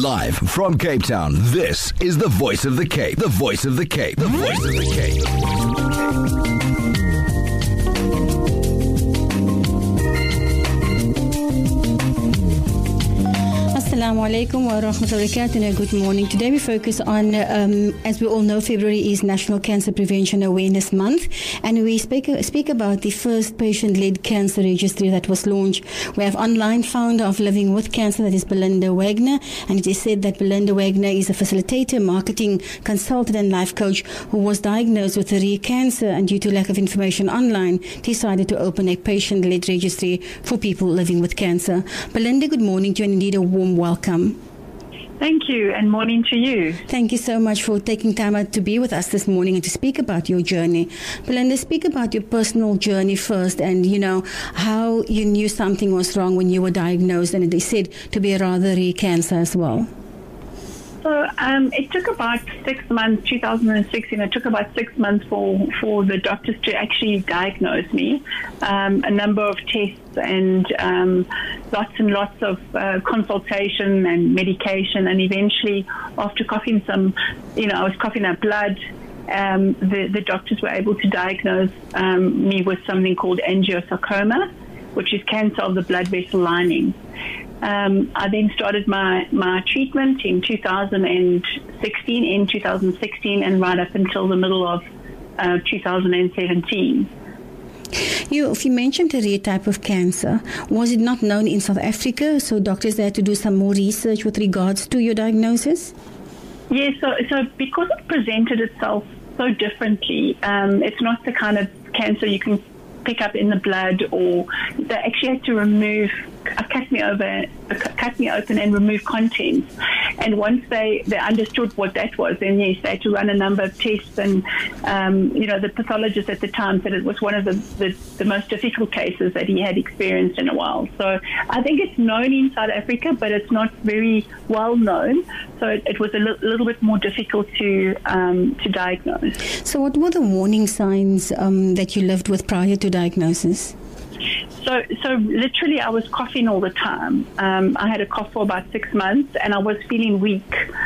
Live from Cape Town, this is the Voice of the Cape. The Voice of the Cape. The Voice of the Cape. Assalamu alaikum wa rahmatullahi wa barakatuh. Good morning. Today we focus on, as we all know, February is National Cancer Prevention Awareness Month, and we speak about the first patient-led cancer registry that was launched. We have online founder of Living with Cancer, that is Belinda Wagner, and it is said that Belinda Wagner is a facilitator, marketing consultant and life coach who was diagnosed with rare cancer, and due to lack of information online, decided to open a patient-led registry for people living with cancer. Belinda, good morning to you, and indeed a warm welcome. Thank you, and morning to you. Thank you so much for taking time out to be with us this morning and to speak about your journey. Belinda, speak about your personal journey first, and how you knew something was wrong when you were diagnosed, and it is said to be a rather rare cancer as well. So it took about 6 months, 2016, it took about 6 months for the doctors to actually diagnose me. A number of tests and lots of consultation and medication, and eventually after coughing I was coughing up blood, the doctors were able to diagnose me with something called angiosarcoma, which is cancer of the blood vessel lining. I then started my treatment in 2016, and right up until the middle of 2017. If you mentioned a rare type of cancer, was it not known in South Africa? So doctors had to do some more research with regards to your diagnosis? Yes, so because it presented itself so differently, it's not the kind of cancer you can pick up in the blood, or they actually had to cut me open and remove contents. And once they understood what that was, then yes, they had to run a number of tests, and the pathologist at the time said it was one of the most difficult cases that he had experienced in a while. So I think it's known in South Africa, but it's not very well known, so it was a little bit more difficult to diagnose. So what were the warning signs that you lived with prior to diagnosis? So literally I was coughing all the time. I had a cough for about 6 months, and I was feeling weak,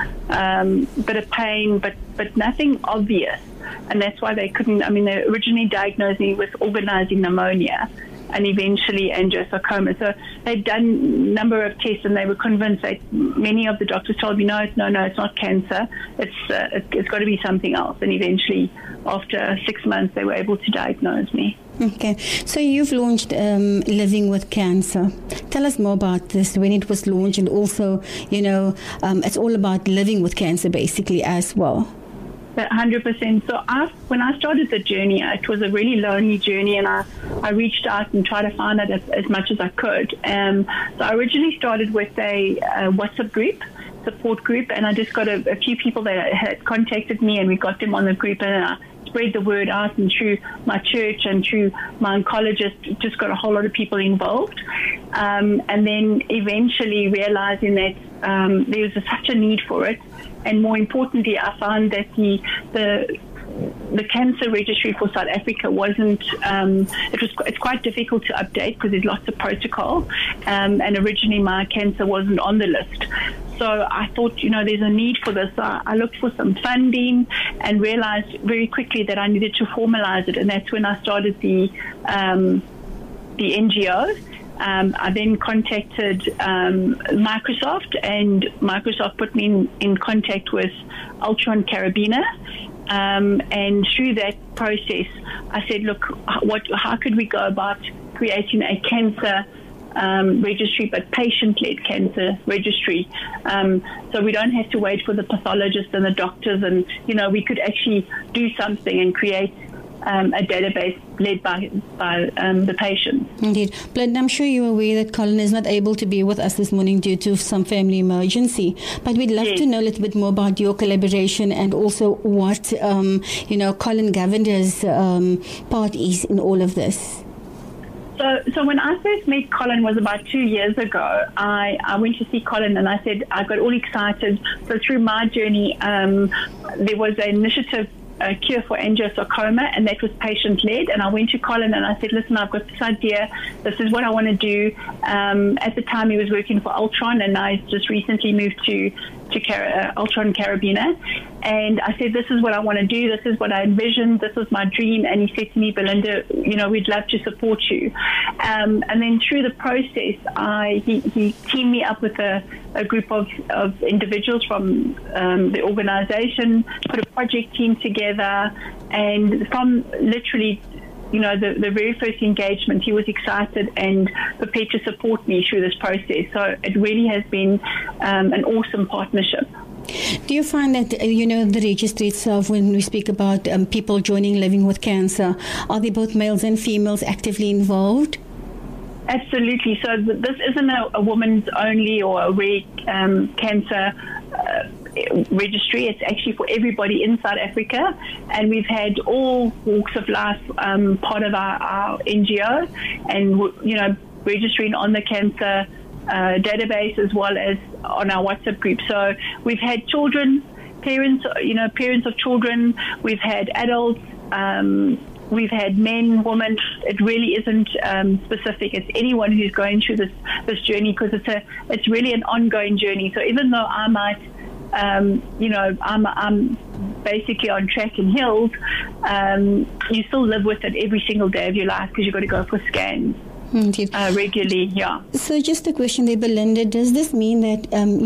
bit of pain, but nothing obvious. And that's why they they originally diagnosed me with organizing pneumonia and eventually angiosarcoma. So they'd done a number of tests, and they were convinced that many of the doctors told me, no, it's not cancer. It's got to be something else. And eventually, after 6 months, they were able to diagnose me. Okay, so you've launched Living with Cancer. Tell us more about this, when it was launched, and also, it's all about living with cancer basically as well. 100%. So when I started the journey, it was a really lonely journey, and I reached out and tried to find out as much as I could. So I originally started with a WhatsApp support group, and I just got a few people that had contacted me, and we got them on the group, and I spread the word out, and through my church and through my oncologist, just got a whole lot of people involved. And then eventually realizing that there was such a need for it, and more importantly, I found that the cancer registry for South Africa wasn't, it's quite difficult to update because there's lots of protocol, and originally my cancer wasn't on the list. So I thought, there's a need for this. So I looked for some funding and realized very quickly that I needed to formalize it, and that's when I started the NGO. I then contacted Microsoft, and Microsoft put me in contact with Altron Carabiner. And through that process, I said, look, how could we go about creating a cancer registry, but patient-led cancer registry, so we don't have to wait for the pathologists and the doctors, and we could actually do something and create a database led by the patient. Indeed. Belinda, I'm sure you're aware that Colin is not able to be with us this morning due to some family emergency, but we'd love to know a little bit more about your collaboration, and also what Colin Governor's part is in all of this. So when I first met Colin was about 2 years ago. I went to see Colin, and I said I got all excited. So through my journey, there was an initiative a cure for angiosarcoma, and that was patient-led. And I went to Colin and I said, listen, I've got this idea. This is what I want to do. At the time, he was working for Ultron, and I just recently moved to Ultron Carabiner. And I said, this is what I want to do. This is what I envisioned. This was my dream. And he said to me, Belinda, we'd love to support you. And then through the process, he teamed me up with a group of individuals from the organization, put a project team together, and from literally the very first engagement, he was excited and prepared to support me through this process. So it really has been an awesome partnership. Do you find that, the registry itself, when we speak about people joining Living with Cancer, are they both males and females actively involved? Absolutely. So this isn't a woman's only or a rare cancer registry. It's actually for everybody in South Africa, and we've had all walks of life part of our NGO, and registering on the cancer database as well as on our WhatsApp group. So we've had children, parents of children, we've had adults, we've had men, women. It really isn't specific. It's anyone who's going through this journey, because it's really an ongoing journey. So even though I might I'm basically on track and healed, you still live with it every single day of your life, because you've got to go for scans regularly. Yeah. So just a question there, Belinda, does this mean that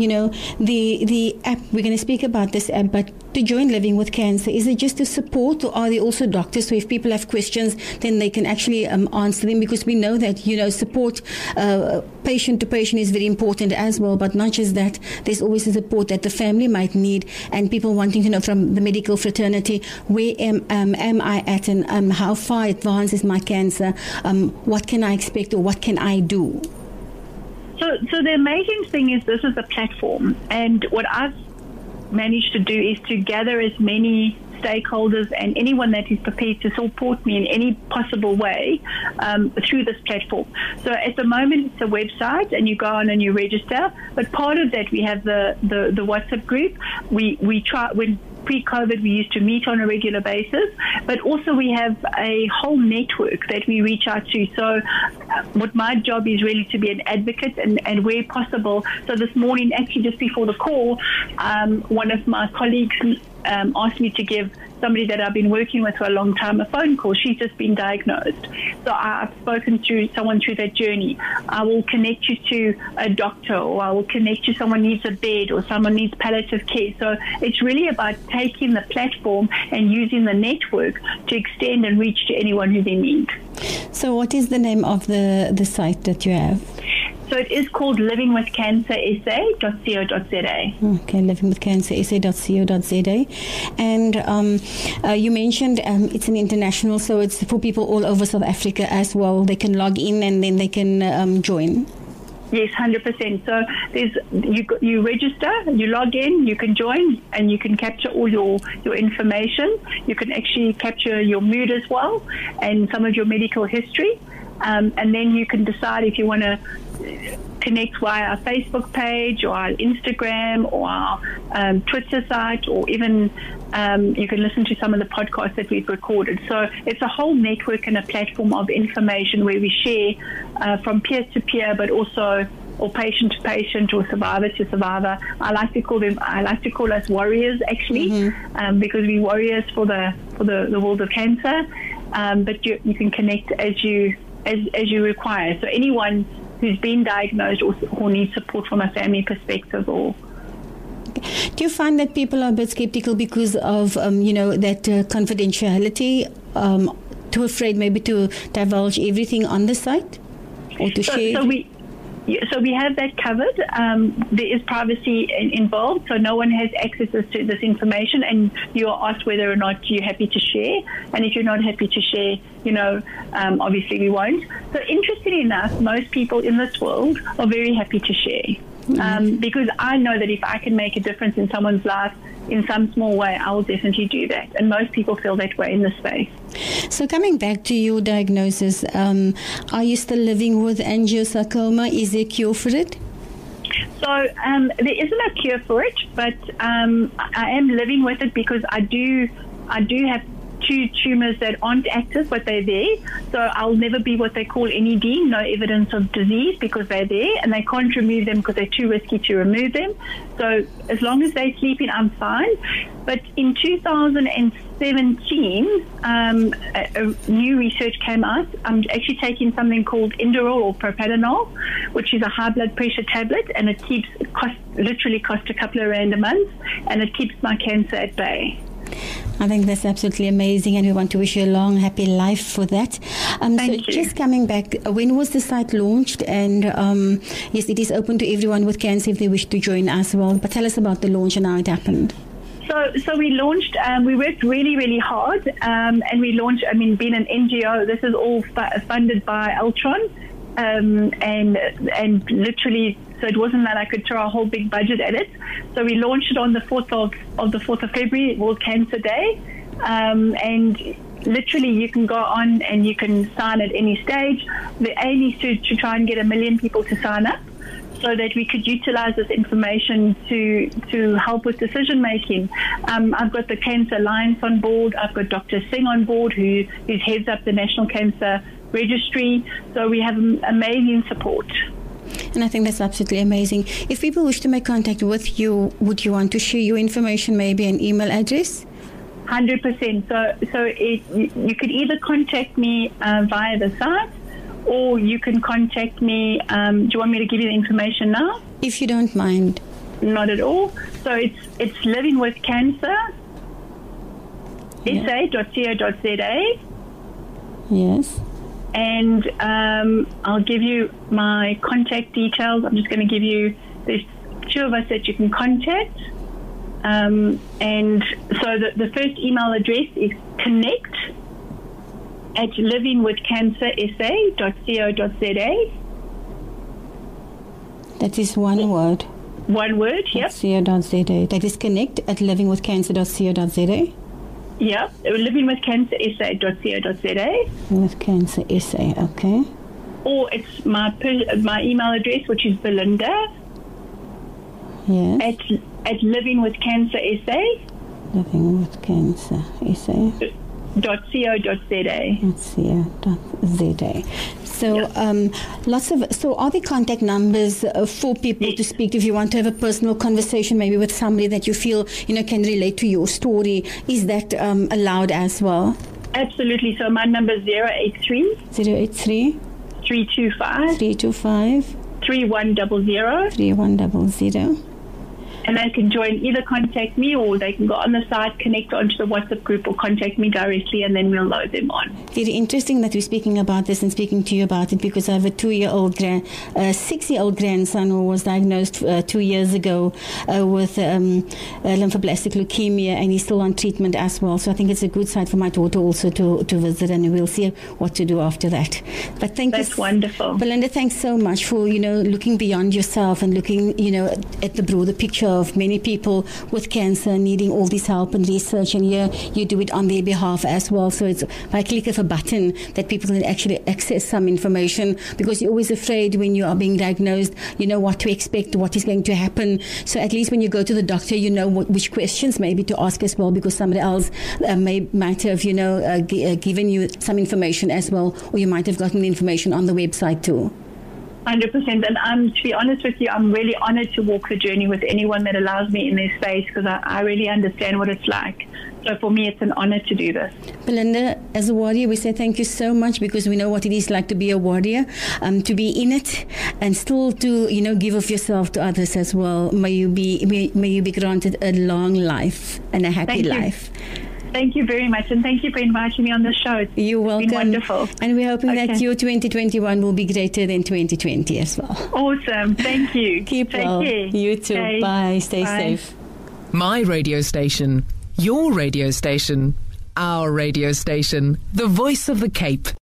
the app, we're going to speak about this app, but to join Living with Cancer, is it just a support, or are there also doctors? So if people have questions, then they can actually answer them, because we know that support patient to patient is very important as well. But not just that, there's always a support that the family might need, and people wanting to know from the medical fraternity, where am I at, and how far advanced is my cancer? What can I expect, or what can I do? So the amazing thing is, this is a platform, and what I've managed to do is to gather as many stakeholders and anyone that is prepared to support me in any possible way through this platform. So at the moment, it's a website, and you go on and you register. But part of that, we have the WhatsApp group. We try, when pre-COVID, we used to meet on a regular basis, but also we have a whole network that we reach out to. So what my job is really to be an advocate, and where possible. So this morning, actually just before the call, one of my colleagues asked me to give somebody that I've been working with for a long time a phone call. She's just been diagnosed. So I've spoken to someone through that journey. I will connect you to a doctor, or I will connect you someone needs a bed, or someone needs palliative care. So it's really about taking the platform and using the network to extend and reach to anyone who's in need. So what is the name of the site that you have? So it is called livingwithcancersa.co.za. Okay, livingwithcancersa.co.za. And you mentioned it's an international, so it's for people all over South Africa as well. They can log in and then they can join. Yes, 100%. So you register, you log in, you can join, and you can capture all your information. You can actually capture your mood as well, and some of your medical history. And then you can decide if you want to connect via our Facebook page, or our Instagram, or our Twitter site, or even you can listen to some of the podcasts that we've recorded. So it's a whole network and a platform of information where we share from peer to peer, but also or patient to patient, or survivor to survivor. I like to call us warriors, actually, because we're warriors for the world of cancer. But you can connect as you require. So anyone who's been diagnosed or who needs support from a family perspective. Or do you find that people are a bit skeptical because of that confidentiality, too afraid maybe to divulge everything on the site, or to share? So we have that covered. There is privacy involved, so no one has access to this information, and you are asked whether or not you're happy to share. And if you're not happy to share, obviously we won't. So interestingly enough, most people in this world are very happy to share. Because I know that if I can make a difference in someone's life in some small way, I will definitely do that. And most people feel that way in this space. So coming back to your diagnosis, are you still living with angiosarcoma? Is there a cure for it? So there isn't a cure for it, but I am living with it because I do I do have 2 tumours that aren't active, but they're there. So I'll never be what they call NED, no evidence of disease, because they're there and they can't remove them because they're too risky to remove them. So as long as they're sleeping, I'm fine. But in 2017, a new research came out. I'm actually taking something called Inderal or Propranolol, which is a high blood pressure tablet, and it literally costs a couple of rand a month, and it keeps my cancer at bay. I think that's absolutely amazing, and we want to wish you a long, happy life for that. Thank you. Just coming back, when was the site launched? And yes, it is open to everyone with cancer if they wish to join as well. But tell us about the launch and how it happened. So we launched, we worked really, really hard, and we launched, being an NGO, this is all funded by Altron, and literally, so it wasn't that I could throw a whole big budget at it. So we launched it on the 4th of February, World Cancer Day, and literally you can go on and you can sign at any stage. The aim is to try and get 1 million people to sign up, so that we could utilize this information to help with decision making. I've got the Cancer Alliance on board. I've got Dr. Singh on board, who heads up the National Cancer Registry. So we have amazing support. And I think that's absolutely amazing. If people wish to make contact with you, would you want to share your information, maybe an email address? 100%. So you could either contact me via the site, or you can contact me. Do you want me to give you the information now? If you don't mind. Not at all. So it's Living with Cancer, sa.co.za. Yes. And I'll give you my contact details. I'm just going to give you, there's 2 of us that you can contact. And so the first email address is connect@livingwithcancersa.co.za. That is one word. One word, yep. .co.za. That is connect@livingwithcancer.co.za. Yeah, livingwithcancersa.co.za. With Cancer SA, okay. Or it's my email address, which is Belinda. Yes. At livingwithcancersa. Livingwithcancersa. .co.za. So, so are there contact numbers for people to speak to if you want to have a personal conversation, maybe with somebody that you feel, can relate to your story? Is that allowed as well? Absolutely. So my number is 083 325 3100. And they can either contact me, or they can go on the site, connect onto the WhatsApp group, or contact me directly, and then we'll load them on. Very interesting that we're speaking about this and speaking to you about it, because I have a 6-year-old grandson who was diagnosed 2 years ago with lymphoblastic leukemia, and he's still on treatment as well. So I think it's a good site for my daughter also to visit, and we'll see what to do after that. But That's wonderful. Belinda, thanks so much for, looking beyond yourself and looking, at the broader picture of many people with cancer needing all this help and research, and here you do it on their behalf as well. So it's by a click of a button that people can actually access some information, because you're always afraid when you are being diagnosed, what to expect, what is going to happen. So at least when you go to the doctor, which questions maybe to ask as well, because somebody else might have, given you some information as well, or you might have gotten the information on the website too. 100%. And to be honest with you, I'm really honored to walk the journey with anyone that allows me in their space, because I really understand what it's like. So for me, it's an honor to do this. Belinda, as a warrior, we say thank you so much, because we know what it is like to be a warrior, to be in it, and still to give of yourself to others as well. May you be granted a long life and a happy life. Thank you very much, and thank you for inviting me on the show. You're welcome. It's been wonderful. And we're hoping that your 2021 will be greater than 2020 as well. Awesome. Thank you. Keep well. Care. You too. Okay. Bye. Stay Bye. safe. My radio station. Your radio station. Our radio station. The Voice of the Cape.